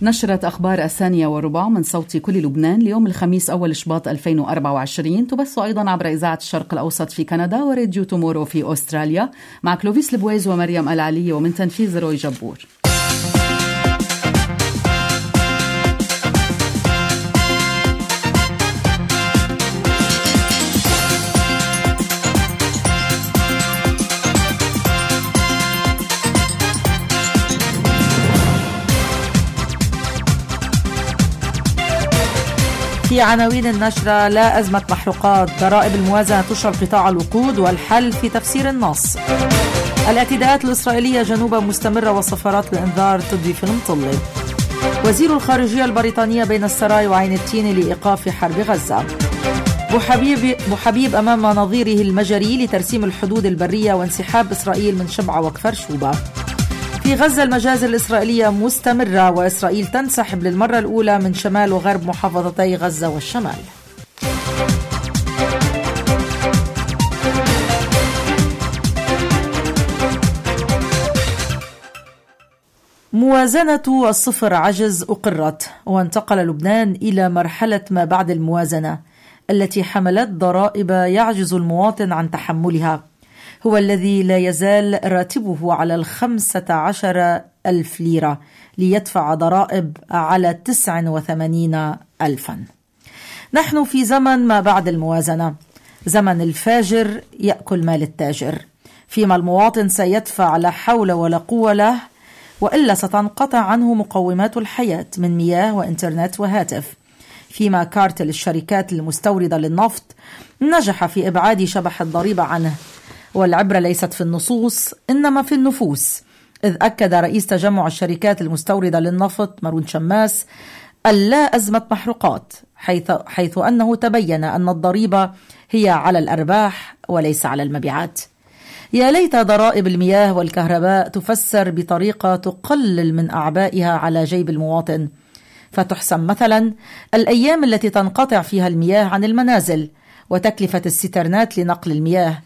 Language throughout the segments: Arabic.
نشرت أخبار 1:15 من صوت كل لبنان ليوم الخميس أول شباط 2024 تبث أيضا عبر إذاعة الشرق الأوسط في كندا وراديو تومورو في أستراليا مع كلوفيس البويز ومريم العلي ومن تنفيذ روي جبور. في عناوين النشرة: لا أزمة محروقات، ضرائب الموازنة تشغل قطاع الوقود والحل في تفسير النص. الاعتداءات الإسرائيلية جنوبا مستمرة وصفارات الإنذار تضوي في المطلة. وزير الخارجية البريطانية بين السراي وعين التين لإيقاف حرب غزة. بوحبيب أمام نظيره المجري لترسيم الحدود البرية وانسحاب إسرائيل من شبعة وكفر شوبة. في غزة المجازر الإسرائيلية مستمرة وإسرائيل تنسحب للمرة الأولى من شمال وغرب محافظتي غزة والشمال. موازنة الصفر عجز أقرت، وانتقل لبنان إلى مرحلة ما بعد الموازنة التي حملت ضرائب يعجز المواطن عن تحملها. هو الذي لا يزال راتبه على 15,000 ليرة ليدفع ضرائب على 89,000. نحن في زمن ما بعد الموازنة، زمن الفاجر يأكل مال التاجر، فيما المواطن سيدفع لا حول ولا قوة له، وإلا ستنقطع عنه مقومات الحياة من مياه وإنترنت وهاتف. فيما كارتل الشركات المستوردة للنفط نجح في إبعاد شبح الضريبة عنه، والعبرة ليست في النصوص إنما في النفوس، إذ أكد رئيس تجمع الشركات المستوردة للنفط مارون شماس اللا أزمة محروقات، حيث أنه تبين أن الضريبة هي على الأرباح وليس على المبيعات. يا ليت ضرائب المياه والكهرباء تفسر بطريقة تقلل من أعبائها على جيب المواطن، فتحسم مثلا الأيام التي تنقطع فيها المياه عن المنازل وتكلفة السترنات لنقل المياه،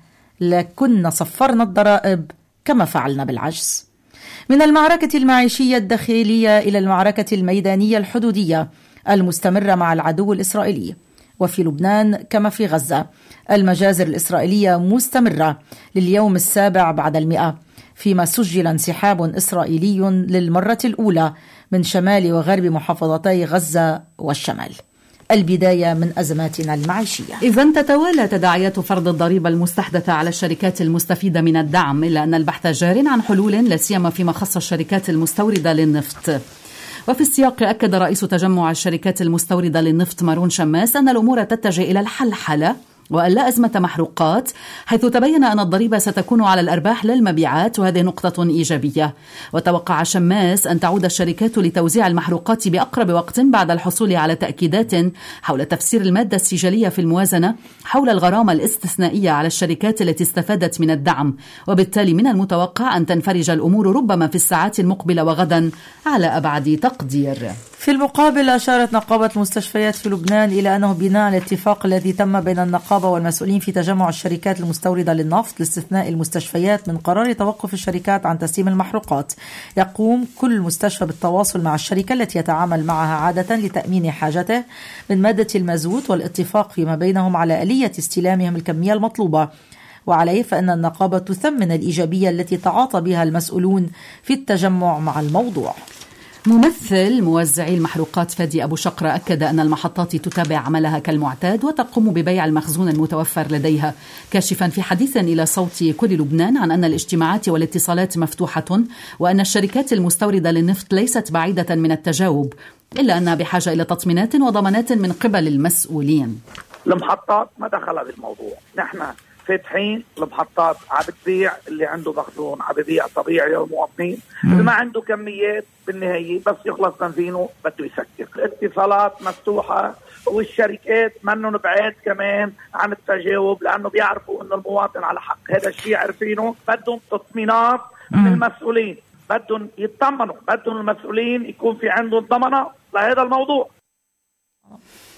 لكنا صفرنا الضرائب كما فعلنا بالعجز. من المعركة المعيشية الداخلية إلى المعركة الميدانية الحدودية المستمرة مع العدو الإسرائيلي. وفي لبنان كما في غزة المجازر الإسرائيلية مستمرة لليوم 7 بعد 100، فيما سجل انسحاب إسرائيلي للمرة الأولى من شمال وغرب محافظتي غزة والشمال. البداية من أزماتنا المعيشية. إذن تتوالى تداعيات فرض الضريبة المستحدثة على الشركات المستفيدة من الدعم، إلا أن البحث جار عن حلول لا سيما فيما خص الشركات المستوردة للنفط. وفي السياق أكد رئيس تجمع الشركات المستوردة للنفط مارون شماس أن الأمور تتجه إلى الحلحلة وأن لا أزمة محروقات، حيث تبين أن الضريبة ستكون على الأرباح لا المبيعات، وهذه نقطة إيجابية. وتوقع شماس أن تعود الشركات لتوزيع المحروقات بأقرب وقت بعد الحصول على تأكيدات حول تفسير المادة السجلية في الموازنة حول الغرامة الاستثنائية على الشركات التي استفادت من الدعم، وبالتالي من المتوقع أن تنفرج الأمور ربما في الساعات المقبلة وغدا على أبعد تقدير. في المقابل أشارت نقابة المستشفيات في لبنان إلى أنه بناء الاتفاق الذي تم بين النقابة والمسؤولين في تجمع الشركات المستوردة للنفط لاستثناء المستشفيات من قرار توقف الشركات عن تسليم المحروقات، يقوم كل مستشفى بالتواصل مع الشركة التي يتعامل معها عادة لتأمين حاجته من مادة المازوت، والاتفاق فيما بينهم على آلية استلامهم الكمية المطلوبة. وعليه فإن النقابة تثمن الإيجابية التي تعاطى بها المسؤولون في التجمع مع الموضوع. ممثل موزعي المحروقات فادي أبو شقرة أكد أن المحطات تتابع عملها كالمعتاد وتقوم ببيع المخزون المتوفر لديها، كاشفا في حديث إلى صوت كل لبنان عن أن الاجتماعات والاتصالات مفتوحة، وأن الشركات المستوردة للنفط ليست بعيدة من التجاوب، إلا أنها بحاجة إلى تطمينات وضمانات من قبل المسؤولين. المحطات ما دخلها بالموضوع، نحن فاتحين المحطات، عم بتبيع اللي عنده مخزون، عم ببيع طبيعي للمواطنين، اللي ما عنده كميات بالنهاية بس يخلص بنزينه بده يسكر. الاتصالات مفتوحة، والشركات منهم بعيد كمان عن التجاوب، لأنه بيعرفوا أن المواطن على حق. هذا الشيء عارفينه، بدهم تطمينات من المسؤولين، بدهم يطمنوا، بدهم المسؤولين يكون في عندهم ضمانة لهذا الموضوع.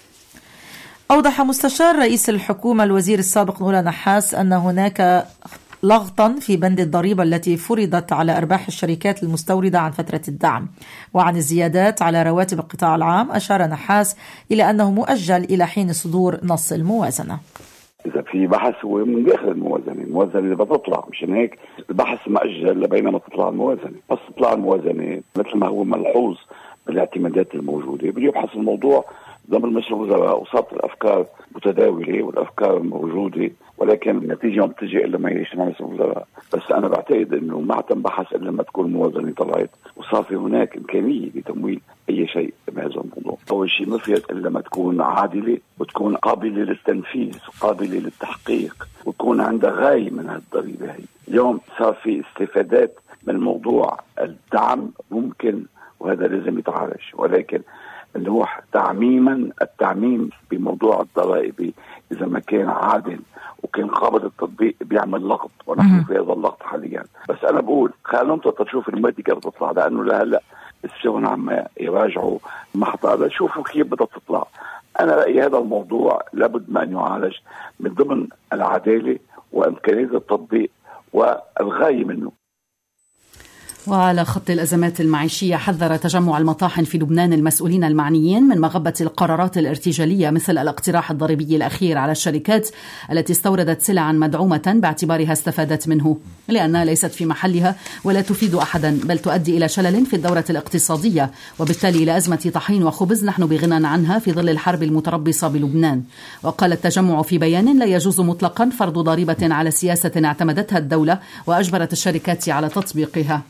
أوضح مستشار رئيس الحكومة الوزير السابق نولا نحاس أن هناك لغطا في بند الضريبة التي فرضت على أرباح الشركات المستوردة عن فترة الدعم. وعن الزيادات على رواتب القطاع العام أشار نحاس إلى أنه مؤجل إلى حين صدور نص الموازنة. إذا في بحث هو من داخل الموازنة اللي بتطلع، مشان هيك البحث مؤجل لبينما تطلع الموازنة. بس تطلع الموازنة مثل ما هو ملحوظ بالاعتمادات الموجودة بده يبحث الموضوع ضمن مجلس الوزراء، وصارت الأفكار متداولة والأفكار موجودة، ولكن النتيجة ما بتجي إلا ما يجي مجلس الوزراء. بس أنا بعتقد إنه ما تنبحث إلا لما تكون الموازنة طلعت وصار في هناك إمكانية لتمويل أي شيء بهذا الموضوع. أول شيء ما فيها إلا لما تكون عادلة وتكون قابلة للتنفيذ وقابلة للتحقيق وتكون عندها غاية من هالضريبة هي. اليوم صار في استفادات من موضوع الدعم ممكن، وهذا لازم يتعالج، ولكن نروح التعميم بموضوع الضرائب إذا ما كان عادل وكان قابل التطبيق بيعمل لغط، ونحن في هذا اللغط حاليا. بس أنا بقول خلينا تشوف المادة كيف تطلع، لأنه لهلا السجون عم يراجعوا المحطة شوفوا كيف بدها تطلع. أنا رأيي هذا الموضوع لابد ما أن يعالج من ضمن العدالة وإمكانية التطبيق والغاية منه. وعلى خط الأزمات المعيشية، حذر تجمع المطاحن في لبنان المسؤولين المعنيين من مغبة القرارات الارتجالية مثل الاقتراح الضريبي الأخير على الشركات التي استوردت سلعا مدعومة باعتبارها استفادت منه، لأنها ليست في محلها ولا تفيد أحدا، بل تؤدي إلى شلل في الدورة الاقتصادية وبالتالي إلى أزمة طحين وخبز نحن بغنى عنها في ظل الحرب المتربصة بلبنان. وقال التجمع في بيان: لا يجوز مطلقا فرض ضريبة على سياسة اعتمدتها الدولة وأجبرت الشركات على تطبيقها.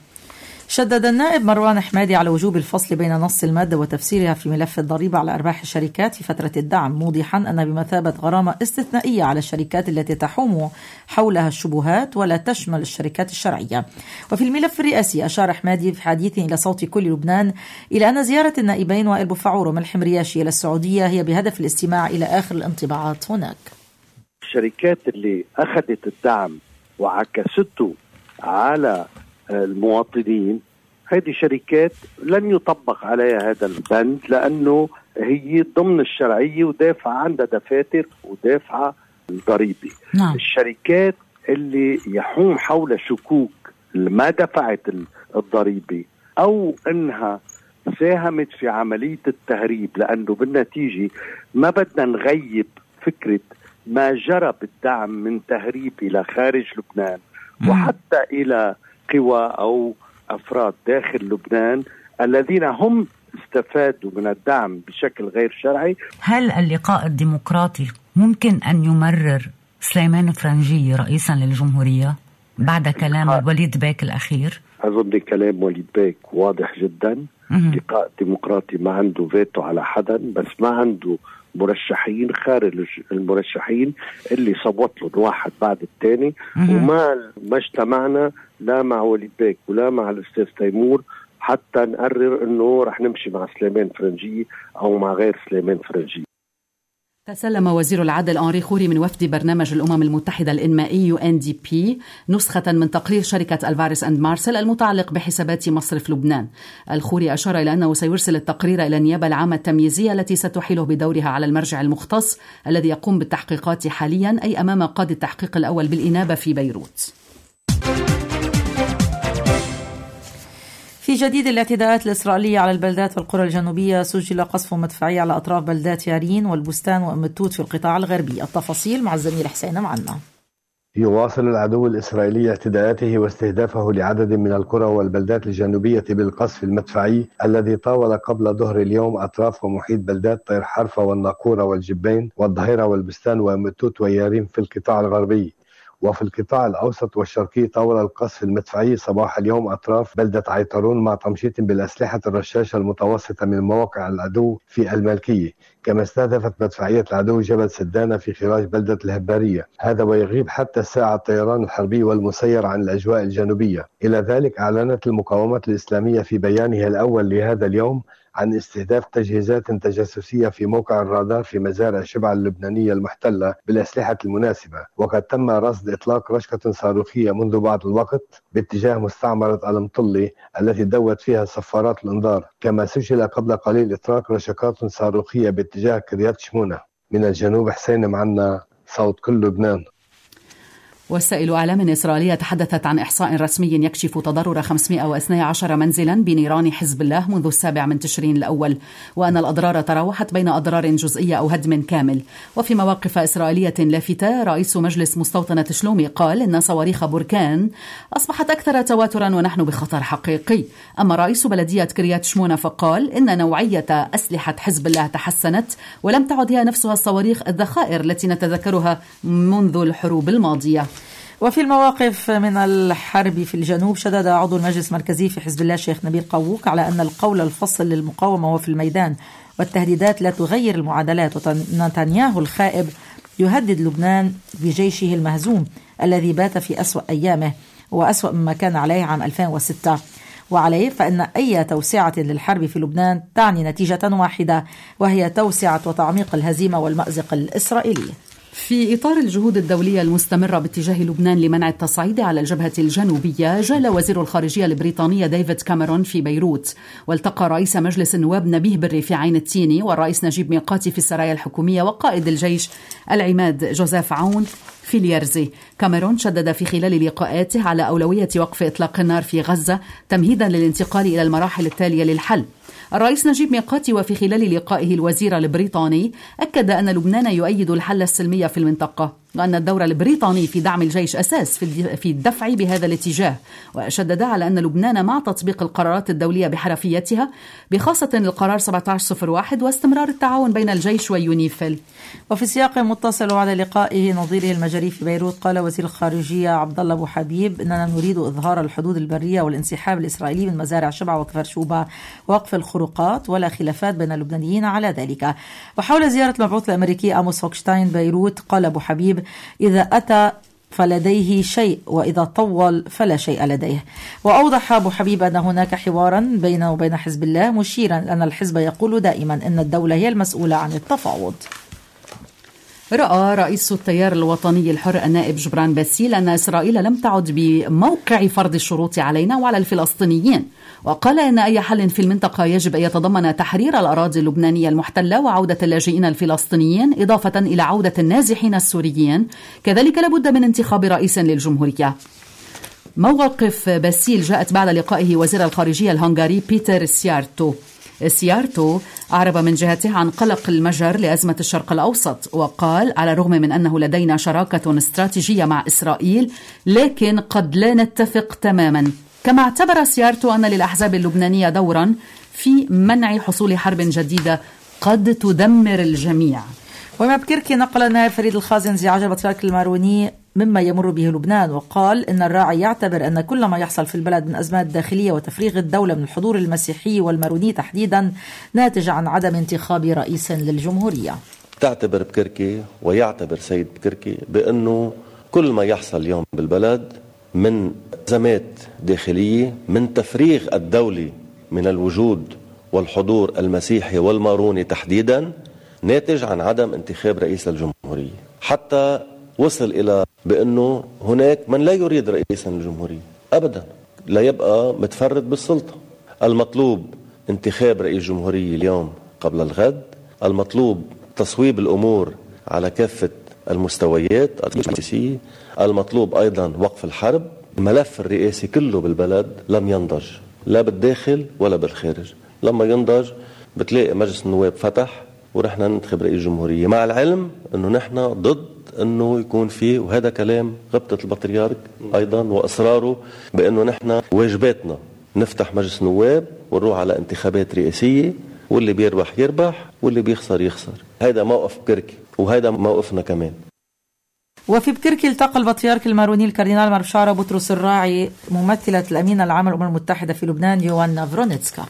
شدد النائب مروان حمادي على وجوب الفصل بين نص المادة وتفسيرها في ملف الضريبة على أرباح الشركات في فترة الدعم، موضحا أن بمثابة غرامة استثنائية على الشركات التي تحوم حولها الشبهات ولا تشمل الشركات الشرعية. وفي الملف الرئاسي أشار حمادي في حديثه إلى صوت كل لبنان إلى أن زيارة النائبين وائل بوفعور وملحم رياشي إلى السعودية هي بهدف الاستماع إلى آخر الانطباعات هناك. الشركات اللي أخذت الدعم وعكسته على المواطنين، هذه شركات لن يطبق عليها هذا البند لأنه هي ضمن الشرعية ودافع عندها دفاتر ودافع ضريبي. نعم. الشركات اللي يحوم حول شكوك ما دفعت الضريبة أو أنها ساهمت في عملية التهريب، لأنه بالنتيجة ما بدنا نغيب فكرة ما جرى بالدعم من تهريب إلى خارج لبنان وحتى إلى قوى أو أفراد داخل لبنان الذين هم استفادوا من الدعم بشكل غير شرعي. هل اللقاء الديمقراطي ممكن أن يمرر سليمان فرنجي رئيسا للجمهورية بعد كلام وليد باك الأخير؟ أظن كلام وليد باك واضح جدا. لقاء ديمقراطي ما عنده فيتو على حدا، بس ما عنده مرشحين خارج المرشحين اللي صوت له واحد بعد الثاني، وما اجتمعنا لا مع وليد باك ولا مع الأستاذ تيمور حتى نقرر انه رح نمشي مع سليمان فرنجي او مع غير سليمان فرنجي. تسلم وزير العدل أنري خوري من وفد برنامج الأمم المتحدة الإنمائي UNDP نسخة من تقرير شركة ألفاريس أند مارسل المتعلق بحسابات مصرف لبنان. الخوري أشار إلى أنه سيرسل التقرير إلى النيابة العامة التمييزية التي ستحيله بدورها على المرجع المختص الذي يقوم بالتحقيقات حاليا، أي أمام قاضي التحقيق الأول بالإنابة في بيروت. في جديد الاعتداءات الإسرائيلية على البلدات والقرى الجنوبية، سجل قصف مدفعي على أطراف بلدات يارين والبستان وأم التوت في القطاع الغربي. التفاصيل مع الزميل حسين معنا. يواصل العدو الإسرائيلي اعتداءاته واستهدافه لعدد من القرى والبلدات الجنوبية بالقصف المدفعي الذي طاول قبل ظهر اليوم أطراف ومحيط بلدات طير حرفة والناقورة والجبين والظهيرة والبستان وأم التوت ويارين في القطاع الغربي. وفي القطاع الأوسط والشرقي طاول القصف المدفعي صباح اليوم أطراف بلدة عيطرون مع تمشيط بالأسلحة الرشاشة المتوسطة من مواقع العدو في الملكية، كما استهدفت مدفعية العدو جبل سدانة في خراج بلدة الهبارية، هذا ويغيب حتى الساعة الطيران الحربي والمسير عن الأجواء الجنوبية. إلى ذلك أعلنت المقاومة الإسلامية في بيانها الأول لهذا اليوم عن استهداف تجهيزات تجسسية في موقع الرادار في مزارع شبع اللبنانية المحتلة بالأسلحة المناسبة، وقد تم رصد إطلاق رشقة صاروخية منذ بعض الوقت باتجاه مستعمرة المطلي التي دوت فيها صفارات الإنذار، كما سجل قبل قليل إطلاق رشقات صاروخية باتجاه كريات شمونة. من الجنوب حسين معنا، صوت كل لبنان. وسائل إعلام إسرائيلية تحدثت عن إحصاء رسمي يكشف تضرر 512 منزلا بنيران حزب الله منذ 7 تشرين الأول، وأن الأضرار تراوحت بين أضرار جزئية أو هدم كامل. وفي مواقف إسرائيلية لافتة، رئيس مجلس مستوطنة شلومي قال إن صواريخ بركان أصبحت أكثر تواترا ونحن بخطر حقيقي. أما رئيس بلدية كريات شمونة فقال إن نوعية أسلحة حزب الله تحسنت ولم تعد هي نفسها الصواريخ الذخائر التي نتذكرها منذ الحروب الماضية. وفي المواقف من الحرب في الجنوب، شدد عضو المجلس المركزي في حزب الله الشيخ نبيل قووك على أن القول الفصل للمقاومة وفي الميدان والتهديدات لا تغير المعادلات، ونتنياهو الخائب يهدد لبنان بجيشه المهزوم الذي بات في أسوأ أيامه وأسوأ مما كان عليه عام 2006. وعليه فإن أي توسعة للحرب في لبنان تعني نتيجة واحدة، وهي توسعة وتعميق الهزيمة والمأزق الإسرائيلي. في إطار الجهود الدولية المستمرة باتجاه لبنان لمنع التصعيد على الجبهة الجنوبية، جال وزير الخارجية البريطاني ديفيد كاميرون في بيروت، والتقى رئيس مجلس النواب نبيه بري في عين التيني والرئيس نجيب ميقاتي في السرايا الحكومية وقائد الجيش العماد جوزيف عون في اليرزي. كاميرون شدد في خلال لقاءاته على أولوية وقف إطلاق النار في غزة تمهيدا للانتقال إلى المراحل التالية للحل. الرئيس نجيب ميقاتي وفي خلال لقائه الوزير البريطاني أكد أن لبنان يؤيد الحل السلمي في المنطقة، وأن الدور البريطاني في دعم الجيش أساس في الدفع بهذا الاتجاه. وشدد على أن لبنان مع تطبيق القرارات الدولية بحرفيتها، بخاصة القرار 1701 واستمرار التعاون بين الجيش ويونيفيل. وفي سياق متصل على لقائه نظيره المجري في بيروت، قال وزير الخارجية عبد الله أبو حبيب إننا نريد إظهار الحدود البرية والانسحاب الإسرائيلي من مزارع شبعة وكفر شوبة ووقف الخروقات، ولا خلافات بين اللبنانيين على ذلك. وحول زيارة المبعوث الأمريكي آموس هوكشتاين بيروت، قال أبو حبيب إذا أتى فلديه شيء وإذا طول فلا شيء لديه. وأوضح أبو حبيب أن هناك حوارا بينه وبين حزب الله، مشيرا أن الحزب يقول دائما أن الدولة هي المسؤولة عن التفاوض. رأى رئيس التيار الوطني الحر النائب جبران باسيل أن إسرائيل لم تعد بموقع فرض الشروط علينا وعلى الفلسطينيين، وقال إن أي حل في المنطقة يجب أن يتضمن تحرير الأراضي اللبنانية المحتلة وعودة اللاجئين الفلسطينيين، إضافة إلى عودة النازحين السوريين. كذلك لابد من انتخاب رئيس للجمهورية. موقف باسيل جاءت بعد لقائه وزير الخارجية الهنغاري بيتر سيارتو أعرب من جهته عن قلق المجر لأزمة الشرق الأوسط، وقال على الرغم من أنه لدينا شراكة استراتيجية مع إسرائيل لكن قد لا نتفق تماما. كما اعتبر سيارتو أن للأحزاب اللبنانية دورا في منع حصول حرب جديدة قد تدمر الجميع. وما بكركي نقل النائب فريد الخازن انزعاج البطريرك الماروني مما يمر به لبنان، وقال إن الراعي يعتبر أن كل ما يحصل في البلد من أزمات داخلية وتفريغ الدولة من الحضور المسيحي والماروني تحديدا ناتج عن عدم انتخاب رئيس للجمهورية. تعتبر بكركي ويعتبر سيد بكركي بأنه كل ما يحصل اليوم بالبلد من أزمات داخلية، من تفريغ الدولة من الوجود والحضور المسيحي والماروني تحديدا، ناتج عن عدم انتخاب رئيس الجمهورية. حتى وصل إلى بأنه هناك من لا يريد رئيسا للجمهورية أبدا، لا يبقى متفرد بالسلطة. المطلوب انتخاب رئيس جمهورية اليوم قبل الغد، المطلوب تصويب الأمور على كافة المستويات السياسية، المطلوب أيضا وقف الحرب. الملف الرئاسي كله بالبلد لم ينضج لا بالداخل ولا بالخارج. لما ينضج بتلاقي مجلس النواب فتح ورحنا ننتخب رئيس جمهورية، مع العلم أنه نحن ضد أنه يكون فيه، وهذا كلام غبطة البطريرك أيضا وإصراره بأنه نحن واجباتنا نفتح مجلس نواب ونروح على انتخابات رئاسية، واللي بيربح يربح واللي بيخسر يخسر. هذا موقف بكركي وهذا موقفنا كمان. وفي بكركي التقى البطريرك الماروني الكاردينال مارشارا بطرس الراعي ممثلة الأمين العام للأمم المتحدة في لبنان يوهانا فرونيتسكا.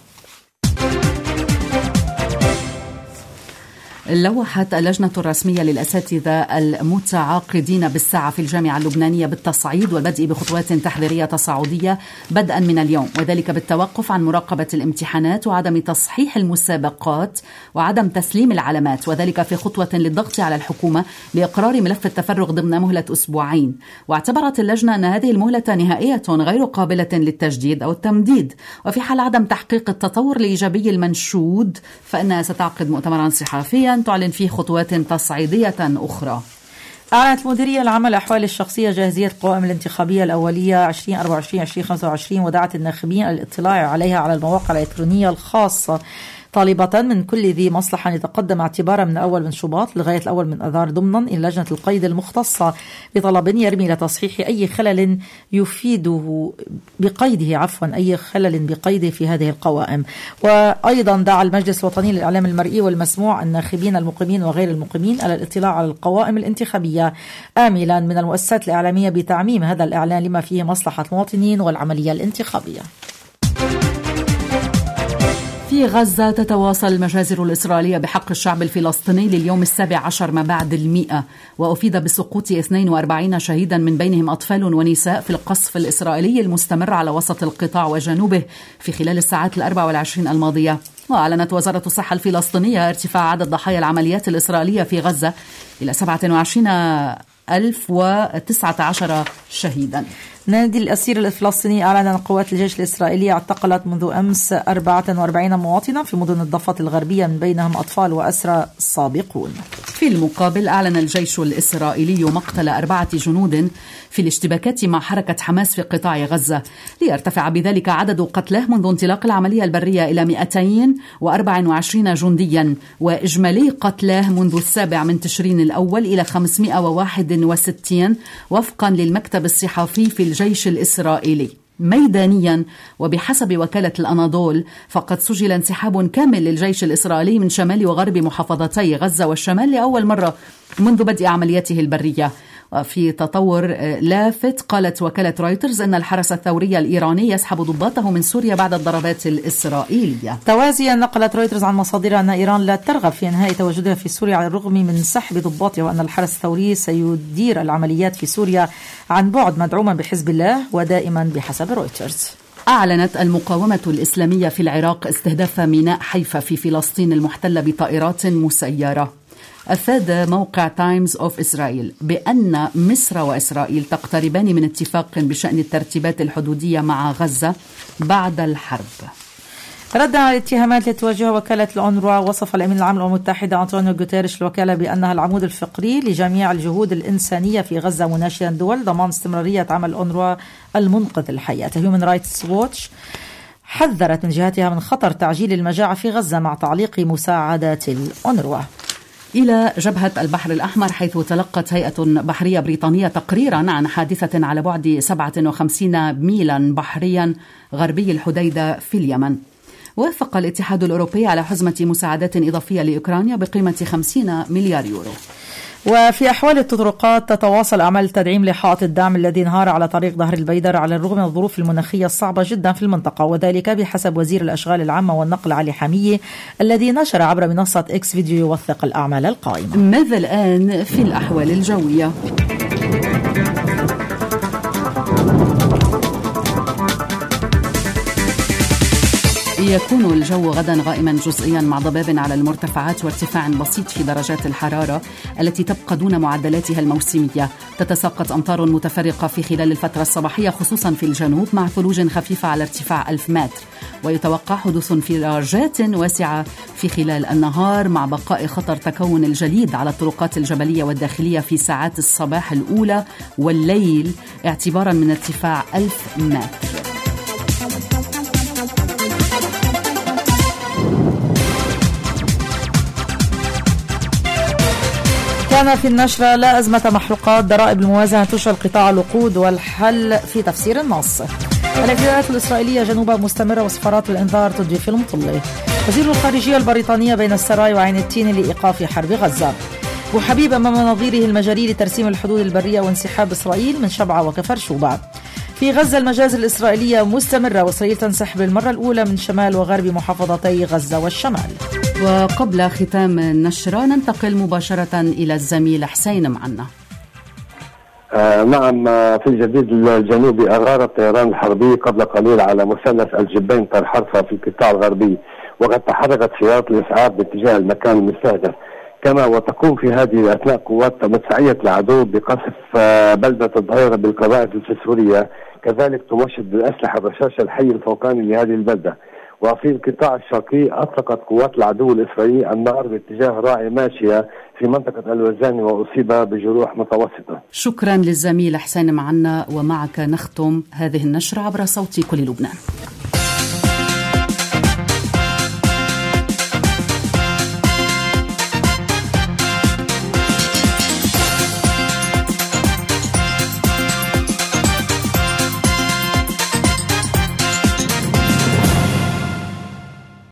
لوحت اللجنة الرسمية للأساتذة المتعاقدين بالساعة في الجامعة اللبنانية بالتصعيد والبدء بخطوات تحذيرية تصاعدية بدءا من اليوم، وذلك بالتوقف عن مراقبة الامتحانات وعدم تصحيح المسابقات وعدم تسليم العلامات، وذلك في خطوة للضغط على الحكومة لإقرار ملف التفرغ ضمن مهلة أسبوعين. واعتبرت اللجنة أن هذه المهلة نهائية غير قابلة للتجديد أو التمديد، وفي حال عدم تحقيق التطور الإيجابي المنشود فإنها ستعقد مؤتمرا صحفيا تعلن فيه خطوات تصعيدية أخرى. أعلنت المديرية العامة للأحوال الشخصية جاهزية القوائم الانتخابية الأولية 2024-2025 ودعت الناخبين الاطلاع عليها على المواقع الإلكترونية الخاصة، طالبة من كل ذي مصلحة أن يتقدم اعتبارا من أول من شباط لغاية الأول من أذار ضمنا إلى لجنة القيد المختصة بطلب يرمي إلى تصحيح أي خلل يفيده بقيده أي خلل بقيده في هذه القوائم. وأيضا دعا المجلس الوطني للإعلام المرئي والمسموع الناخبين المقيمين وغير المقيمين على الاطلاع على القوائم الانتخابية، آملا من المؤسسات الإعلامية بتعميم هذا الإعلان لما فيه مصلحة المواطنين والعملية الانتخابية. في غزة تتواصل المجازر الإسرائيلية بحق الشعب الفلسطيني لليوم 17 ما بعد 100، وأفيد بسقوط 42 شهيدا من بينهم أطفال ونساء في القصف الإسرائيلي المستمر على وسط القطاع وجنوبه في خلال الساعات 24 الماضية. وأعلنت وزارة الصحة الفلسطينية ارتفاع عدد ضحايا العمليات الإسرائيلية في غزة إلى 27,019 شهيدا. نادي الأسير الفلسطيني أعلن أن قوات الجيش الإسرائيلية اعتقلت منذ أمس 44 مواطنا في مدن الضفة الغربية من بينهم أطفال وأسرى سابقون. في المقابل أعلن الجيش الإسرائيلي مقتل 4 جنود في الاشتباكات مع حركة حماس في قطاع غزة، ليرتفع بذلك عدد قتلاه منذ انطلاق العملية البرية إلى 224 جنديا، وإجمالي قتلاه منذ 7 من تشرين الأول إلى 561 وفقا للمكتب الصحفي في الجيش الإسرائيلي. ميدانيا وبحسب وكالة الأناضول فقد سجل انسحاب كامل للجيش الإسرائيلي من شمال وغرب محافظتي غزة والشمال لأول مرة منذ بدء عملياته البرية. وفي تطور لافت قالت وكالة رويترز أن الحرس الثوري الإيراني يسحب ضباطه من سوريا بعد الضربات الإسرائيلية. توازيا نقلت رويترز عن مصادر أن إيران لا ترغب في إنهاء تواجدها في سوريا على الرغم من سحب ضباطها، وأن الحرس الثوري سيدير العمليات في سوريا عن بعد مدعوما بحزب الله ودائما بحسب رويترز. أعلنت المقاومة الإسلامية في العراق استهداف ميناء حيفا في فلسطين المحتلة بطائرات مسيرة. أفاد موقع تايمز أوف إسرائيل بأن مصر وإسرائيل تقتربان من اتفاق بشأن الترتيبات الحدودية مع غزة بعد الحرب. ردا على الاتهامات التي تواجهها وكالة الأونروا، وصف الأمين العام للأمم المتحدة أنطونيو غوتيريش الوكالة بأنها العمود الفقري لجميع الجهود الإنسانية في غزة، مناشدا الدول ضمان استمرارية عمل الأونروا المنقذ للحياة. هيومن رايتس ووتش حذرت من جهتها من خطر تعجيل المجاعة في غزة مع تعليق مساعدات الأونروا. إلى جبهة البحر الأحمر، حيث تلقت هيئة بحرية بريطانية تقريرا عن حادثة على بعد 57 ميلا بحريا غربي الحديدة في اليمن. وافق الاتحاد الأوروبي على حزمة مساعدات إضافية لأوكرانيا بقيمة 50 مليار يورو. وفي أحوال التطرقات تتواصل أعمال التدعيم لحائط الدعم الذي انهار على طريق ظهر البيدر على الرغم من الظروف المناخية الصعبة جدا في المنطقة، وذلك بحسب وزير الأشغال العامة والنقل علي حمية الذي نشر عبر منصة إكس فيديو يوثق الأعمال القائمة. ماذا الآن في الأحوال الجوية؟ يكون الجو غدا غائما جزئيا مع ضباب على المرتفعات وارتفاع بسيط في درجات الحرارة التي تبقى دون معدلاتها الموسمية. تتساقط أمطار متفرقة في خلال الفترة الصباحية خصوصا في الجنوب مع ثلوج خفيفة على ارتفاع 1000 متر، ويتوقع حدوث انفراجات واسعة في خلال النهار مع بقاء خطر تكون الجليد على الطرقات الجبلية والداخلية في ساعات الصباح الأولى والليل اعتبارا من ارتفاع 1000 متر. كان في النشرة: لا أزمة محروقات، ضرائب الموازنة تشغل قطاع الوقود والحل في تفسير النص. الاعتداءات الإسرائيلية جنوبا مستمرة وسفارات الإنذار تجري في المطلة. وزير الخارجية البريطانية بين السراي وعين التين لإيقاف حرب غزة. أبو حبيب أمام نظيره المجري لترسيم الحدود البرية وانسحاب إسرائيل من شبعة وكفر شوبة. في غزة المجازر الإسرائيلية مستمرة وإسرائيل تنسحب للمرة الأولى من شمال وغرب محافظتي غزة والشمال. وقبل ختام النشرة ننتقل مباشرة إلى الزميل حسين معنا. نعم، في الجديد الجنوبي أغار الطيران الحربي قبل قليل على مثلث الجبين طير حرفة في القطاع الغربي، وقد تحركت سيارات الإسعاف باتجاه المكان المستهدف. كما وتقوم في هذه الأثناء قوات مدفعية العدو بقصف بلدة الظهيرة بالقذائف الفسفورية، كذلك تمشط بالأسلحة الرشاش الحي الفوقاني لهذه البلدة. وفي القطاع الشرقي أطلقت قوات العدو الإسرائيلي النار باتجاه راعي ماشية في منطقة الوزاني وأصيب بجروح متوسطة. شكرا للزميل حسين معنا، ومعك نختم هذه النشرة عبر صوت كل لبنان.